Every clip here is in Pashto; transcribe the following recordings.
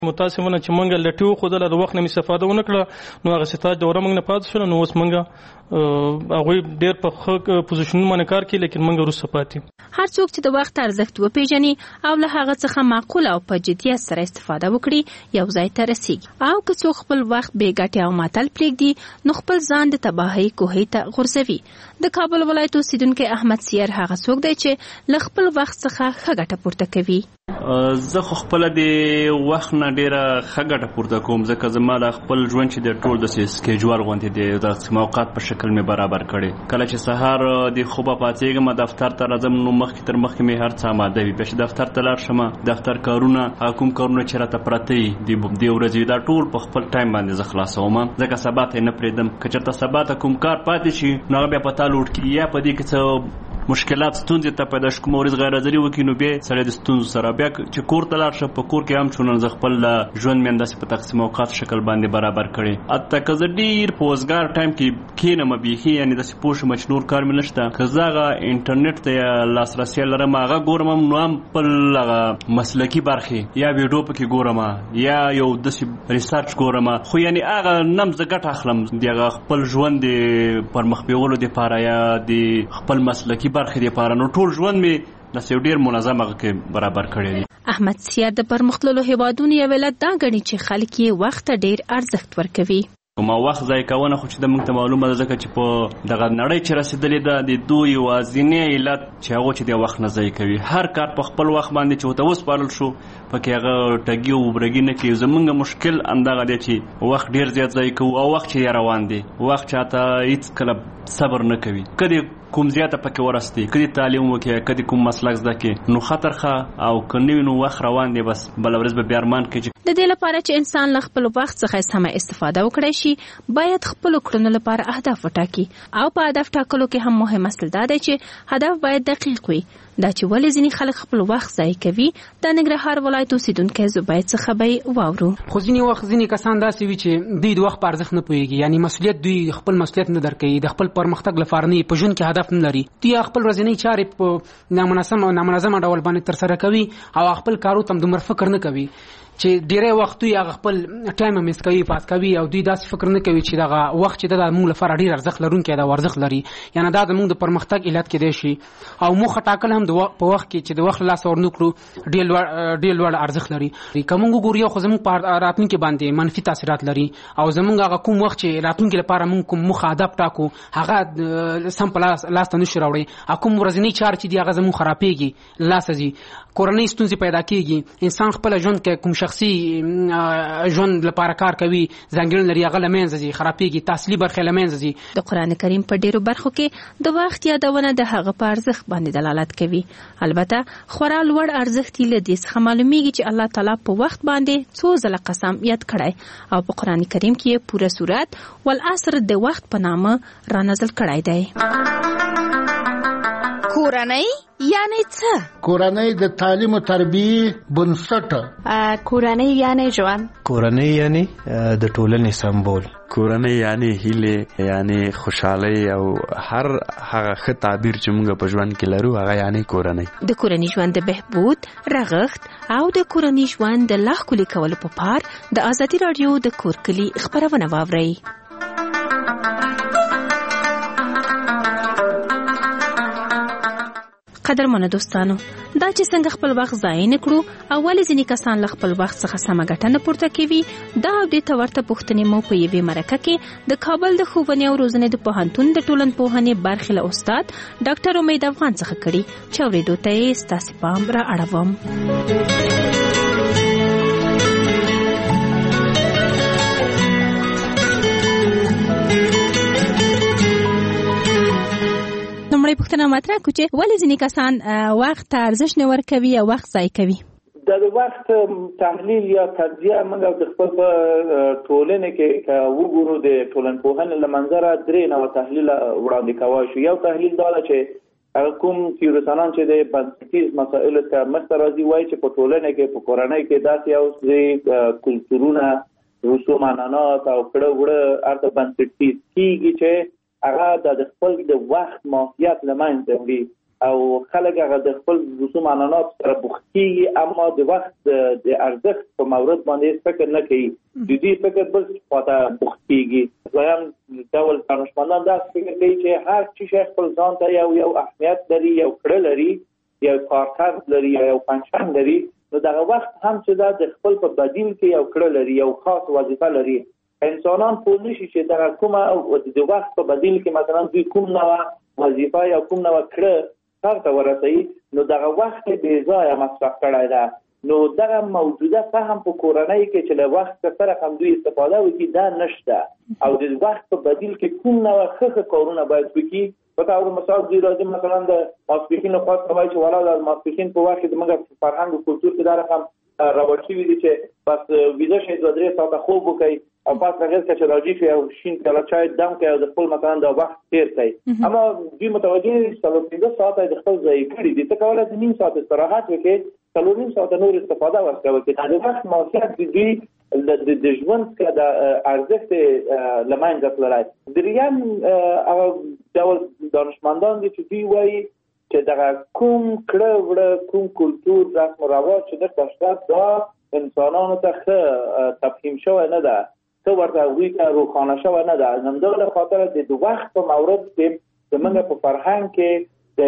متاسفانه چې موږ لټیو خو د وخت نه استفاده ونه کړه نو هغه ستاج دوره موږ نه پاتې شو نو اوس موږ هغه ډیر په ښه پوزیشن باندې کار کوي لیکن موږ وروسته پاتې. هر څوک چې د وخت ارزښت وپیژني او له هغه څخه معقول او په جدیت سره استفاده وکړي یو ځای ته رسیږي او که څوک خپل وخت بې ګټې او معطل پرېږدي نو خپل ځان د تباهۍ کوهۍ ته غورځوي. د کابل ولایت اوسیدونکی احمد سیر هغه څوک دی چې له خپل وخت څخه ښه ګټه پورته کوي. زه خو خپل د وخت نه ډیره ښه ګټه پورته کوم ځکه زما د خپل ژوند چې د ټول د سکیجول غونډې دی د موقعات په شکل مې برابر کړي. کله چې سهار د خوبه پاتېږم دفتر ته راځم نو مخکې تر مخکې مې هر څه آماده وي. بیا چې دفتر ته لاړ شم دفتر کارونه کوم کارونه چې راته پراته وي د ورځې دا ټول په خپل ټایم باندې زه خلاصوم ځکه سبا ته نه پرېږدم. که چېرته سبا ته کوم کار پاتې شي نو هغه بیا په تا لوډ کېږي یا په دې کې څه مشکلات ستونزې ته پیدا شي کوم ورځ غیر حاضري وکړي نو بیا سړی د ستونزو سره بیا چې کور ته لاړ شه په کور کې هم چونن زه خپل ژوند مې همداسې په تقسیم اوقات شکل باندې برابر کړی. حتی که زه ډېر په وزګار ټایم کې کښېنم بیخي یعنې داسې پوه شم چې نور کار مې نشته که زه هغه انټرنیټ ته یا لاسرسی لرم هغه ګورم نو هم خپل هغه مسلکي برخې یا ویډیو پکې ګورم یا یو داسې ریسرچ ګورم خو یعنې هغه نم زه ګټه اخلم د هغه خپل ژوند د پرمخ بیولو دپاره یا د خپل مسلکي برخې دپاره نو ټول ژوند مې داسې ډېر منظم هغه کې برابر کړی دی. احمد سیار د پرمختللو هیوادونو یو علت دا ګڼي چې خلک یې وخت ته ډېر ارزښت ورکوي. ما وخت ضایع کوونه خو چې د موږ ته معلومه ده ځکه چې په دغه نړۍ چې رسېدلې ده د دوی یوازینی علت چې هغه چې د وخت نه ضایع کوي. هر کار په خپل وخت باندې چې ورته وسپارل شو پکې هغه ټګي او برګي نه کوي. زموږ مشکل همدغه دی چې وخت ډېر زیات ضایع کوو او وخت چې روان دی وخت چاته هېڅ کله صبر نه کوي. کدی کوم زیاته پکې ورستی کدی تعلیم وکړي کدی کوم مسلک زده کړي نو خطر ښه او که نه وي نو وخت روان دی بس بله ورځ به بیا ارمان کوي. د دې لپاره چې انسان له خپل وخت څخه سمه استفاده وکړي شي باید خپل کړنو لپاره اهداف وټاکي او په هدف ټاکلو کې هم مهم اصل دا دی چې هدف باید دقیق وي. دا چې ولې ځینې خلک خپل وخت ضایع کوي د ننګرهار ولایت اوسیدونکی زبید څخه به واورو. خو ځینې وخت ځینې کسان داسې وي چې دوی د وخت په ارزښت نه پوهېږي یعنې مسؤلیت دوی خپل مسؤلیت نه درکوي د خپل پرمختګ لپاره نه په ژوند کې هدف نه لري. دوی خپل ورځنۍ چارې په نامنظمه ډول باندې ترسره کوي او خپل کارو ته دومره فکر نه کوي چې ډېری وخت دوی هغه خپل ټایم مس کوي پاس کوي او دوی داسې فکر نه کوي چې دغه وخت چې د موږ لپاره ډېر ارزښت لرونکی دی او ارزښت لري یعنې دا زموږ د پرمختګ علت کېدی شي او موخه ټاکل هم په وخت کې چې د وخت له لاسه ورنه کړو ډېر لوړ ارزښت لري. که موږ وګورو خو زموږ په راتلونکي باندې منفي تاثیرات لري او زموږ هغه کوم وخت چې راتلونکي لپاره موږ کوم موخه هدف ټاکو هغه سم په لاس ته نشي راوړی. کوم ورځنۍ چارې چې دي هغه زموږ خرابېږي لاسه ځي کورنۍ ستونزې پیدا کېږي انسان خپل ژوند کې کوم شخصي ژوند لپاره کار کوي ځانګړنې لري هغه له منځه ځي خرابېږي تحصیلي برخې له منځه ځي. د قرآن کریم په ډېرو برخو کې د وخت یادونه د هغه په ارزښت باندې دلالت کوي. البته خورا لوړ ارزښت یې له دې څخه معلومیږي چې الله تعالی په وخت باندې څو ځله قسم یاد کړی او په قرآن کریم کې یې پوره سورت والعصر د وخت په نامه را نازل کړی دی. کورنۍ یعنی څه؟ کورنۍ د تعلیم او تربیې بنسټ. کورنۍ یعنی ژوند. کورنۍ یعنی د ټولنې سمبول. کورنۍ یعنی هیله یعنی خوشحالي او هر هغه ښه تعبیر چې موږ په ژوند کې لرو هغه یعنی کورنۍ. د کورنۍ ژوند د بهبود رغښت او د کورنۍ ژوند د لا ښکلي کولو په پار د ازادي راډیو د کور کلي خپرونه واورئ. قدرمنو دوستانو دا چې څنګه خپل وخت ضایع نه کړو او ولې ځینې کسان له خپل وخت څخه سمه ګټه نه پورته کوي دا او دې ته ورته پوښتنې مو په یوې مرکه کې د کابل د ښوونې او روزنې د پوهنتون د ټولنپوهنې برخې له استاد ډاکټر امید افغان څخه کړي چې اورېدو ته یې ستاسې پام را اړوم. پوښتنه مطرح کړو چې ولې ځینې کسان وخت ته ارزښت نه ورکوي او وخت ضایع کوي. د وخت تحلیل یا تجزیه موږ د خپل ټولنې کې وګورو د ټولنپوهنې له منظره درې نوع تحلیل وړاندې کوای شو. یو تحلیل دا ده چې کوم تیورسانان چې د بنسټیز مسایلو ته مخته راځي وایي چې په ټولنه کې په کورنۍ کې داسې یو کلتورونه رسوم عنعنات او کړه وړه ارته بنسټیز کېږي چې هغه د خپل د وخت ماهیت له منځه وړي او خلک هغه د خپل رسوم عنعنات سره بوخت کیږي، اما د وخت د ارزښت په مورد باندې فکر نه کوي، د دې فکر بل خواته بوخت کیږي. دویم ډول دانشمندان دا فکر کوي چې هر څه خپل ځان ته یو اهمیت لري، یو کړه لري، یو کارکرد لري، یو پنشن لري، نو دغه وخت هم چې دا د خپل په بدیل کې یو کړه لري، یو خاص وظیفه لري. انسانان پوه نشي چې دغه کومه د وخت په بدیل کې مثلا دوی کوم نوع وظیفه یا کوم نوع کړه ته ورسوي، نو دغه وخت بې ځایه مصرف کړی ده. نو دغه موجوده فهم په کورنۍ کې چې له وخت سره هم دوی استفاده وکړي دا نشته، او د وخت په بدیل کې کوم نوع ښه کارونه باید وکړي. په تور مثال دوی راځي مثلا د ماسپښین خاص کوي چې ولا د ماسپښین په وخت کې موږ فرهنګ او کلتور کې دا رقم راوړل شوی دی چې پس ویزه شي 2-3 ساعته خوب وکړي او پس هغه چې راځي چې او شین کله چای دم کوي او د خپل مثلا د وخت تیر کوي، اما دوی متوجه دي چې 3 ساعته د خپل ځای کړی دي، ته کولای شې نیم ساعت استراحت وکړې، 3 ساعته نور استفاده وکړې. د وخت موثریت دوی د ژوند کې د ارزښت لمانځه تللی. دریم ډول دانشمندان دي چې دوی وایي چې دغه کوم کړه وړه کوم کلتور رسم و رواج چې د تشخیص دا انسانانو ته ښه تفهیم شوی نه ده، څه ورته هغوی ته روښانه شوی نه ده. همدغه خاطر د وخت په مورد کې زموږ په فرهنګ کې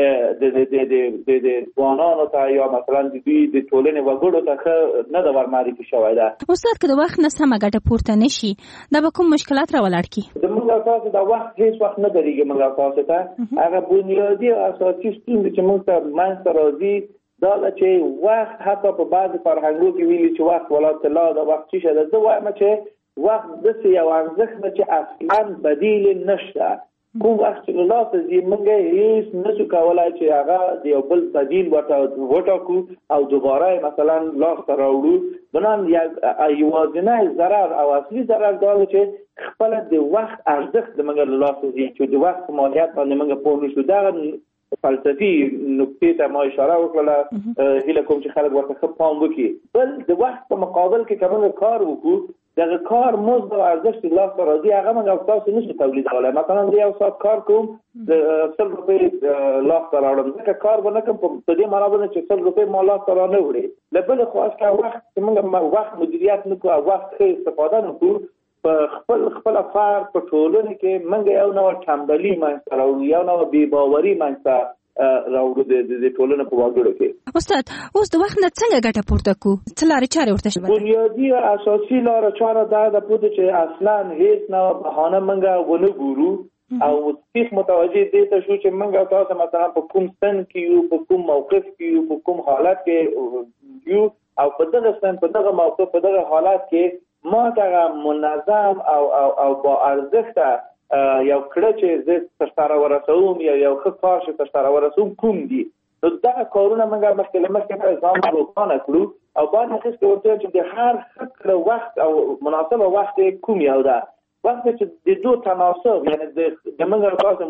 د ځوانانو ته یا مثلا د دوی د ټولنې وګړو ته ښه نه ده ورمعرفي شوی ده. استاد که د وخت نه سمه ګټه پورته نشي دا به کوم مشکلات راولاړ کړي؟ د موږ تاسو د وخت هیڅ وخت نه درېږي. موږ تاسو ته هغه بنیادي او اساسي ستونزې چې موږ ته منځته راځي دا ده چې وخت حتی په بعضې فرهنګونو کې ویلي چې وخت ولا طلا ده، وخت څه شی ده. زه وایم چې وخت داسې یو ارزښت ده چې اصلا بدیل نشته. کوم وخت چې له لاسه ځي موږ هیڅ نشو کولی چې هغه د یو بل بدیل وټاکو او دوباره مثلا لاسته راوړو. بنان یوازینی ضرر او اصلي ضرر دا ده چې خپله د وخت ارزښت د موږ له لاسه ځي چې د وخت په ماهیت باندې موږ پوه نشو. دغه فلسفي نکتې ته ما اشاره وکړله، هیله کوم چې خلک ورته ښه پام وکړي. بل د وخت په مقابل کې که موږ کار وکړو دغه کار مزد او ارزښت لاسته راځي، هغه موږ او تاسو نشو تولیدولی. مثلا زه 1 ساعت کار کوم د 100 روپۍ لاسته راوړم، ځکه کار به نه کوم په دې معنا باندې چې 100 روپۍ ما لاسته را نه وړي. له بلې خوا که وخت چې موږ وخت مدیریت نه کړو او وخت ښه استفاده نه کړو، په خپله فرد په ټولنې کې موږ یو نوع ټنبلي منځته راوړو، یو نوع بېباوري منځته راوړو د ټولنې په وګړو کې. استاد اوس د وخت نه څنګه ګټه پورته کړو؟ څه لارې چارې ورته شوي؟ بنیادي او اساسي لاره چاره دا ده پوهه چې اصلا هیڅ نوع بهانه موږ ونه ګورو او سیخ متوجه دې ته شو چې موږ تاسو مثلا په کوم سن کې یو، په کوم موقف کې یو، په کوم حالت کې یو، او په دغه سن په دغه موقف په دغه حالت کې ما دغه منظم او با ارزښته یو کړه چې زه ترسره ورسوم یا یو ښه کار چې ترسره ورسوم کوم دي. نو دغه کارونه موږ مخکې له مخکې ځان روښانه کړو او باید اخیستې ورته چې د هر ښه کړه وخت او مناسبه وخت کوم یو ده. وخت چې د دو تناسب یعنی د موږ تاسو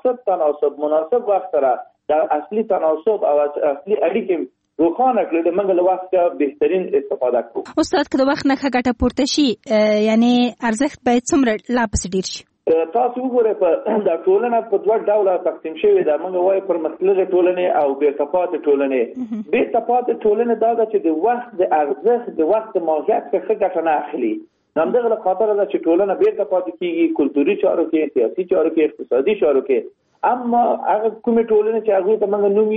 مناسب وخت سره د اصلي تناسب او اصلي اړیکې روښانه کړل، د موږ له وخت بهترین استفاده کړو. استاد که د وخت نه ښه ګټه پورته شي یعنی ارزښت باید څومره لا پسې ډېر شي؟ تاسو وګورئ په دا ټولنه په دوه ډوله تقسیم شوې ده. موږ وایو پرمختللې ټولنې او بېرته پاتې ټولنې. بېرته پاتې ټولنې دا ده چې د وخت د ارزښت د وخت د ماهیت څخه ښه ګټه نه اخلي. همدغه له خاطره ده چې ټولنه بېرته پاتې کېږي کلتوري چارو کې، سیاسي چارو کې، اقتصادي چارو کې. اما هغه کومې ټولنې چې هغوی ته موږ نوم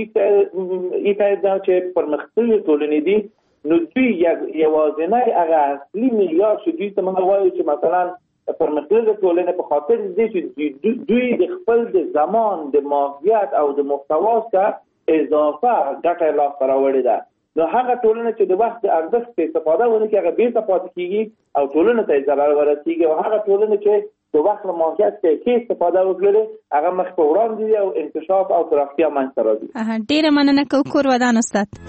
ایښی ده چې پرمختللې ټولنې دي، نو دوی یوازینی هغه اصلي معیار چې دوی ته موږ وایو چې مثلا پرمختللې ټولنې په خاطر دې چې دوی د خپل د زمان د ماهیت او د محتوا څخه اضافه ګټه لاسته راوړې ده. نو هغه ټولنه چې د وخت د ارزښت استفاده ونه کړي هغه بېرته پاتې کېږي او ټولنه ته ضرر ورسېږي، او هغه ټولنه چې د وخت له ماهیت څخه استفاده وکړي هغه مخ په وړاندې او انکشاف او پراختیا منځته راځي. ډېره مننه کوو کور ودان استاد.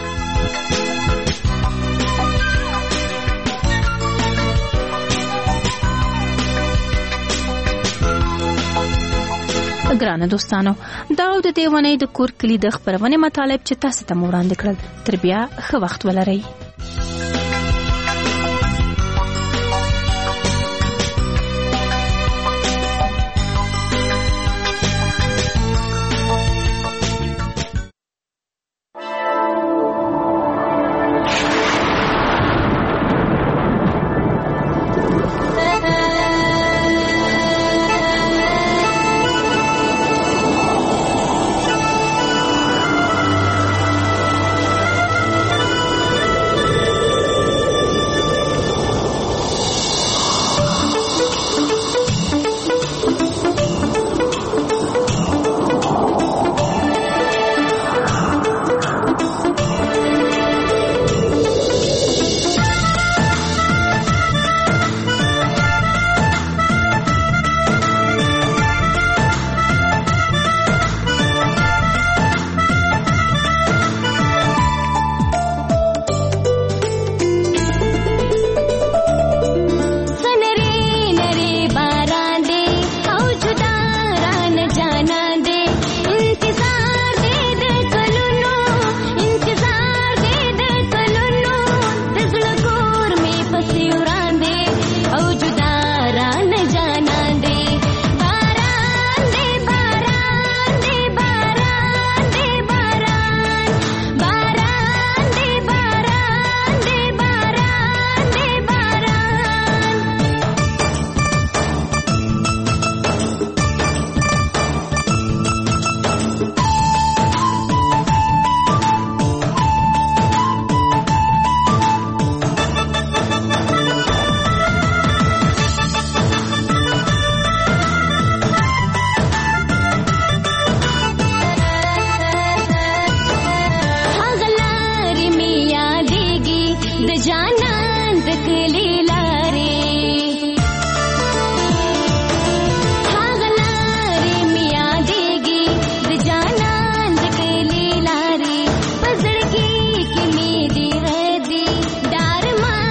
ګرانه دوستانو، دا د دې ونې د کور کلی د خبرونې مطالب چې تاسو ته وړاندې کړل. تر بیا ښه وخت ولرئ.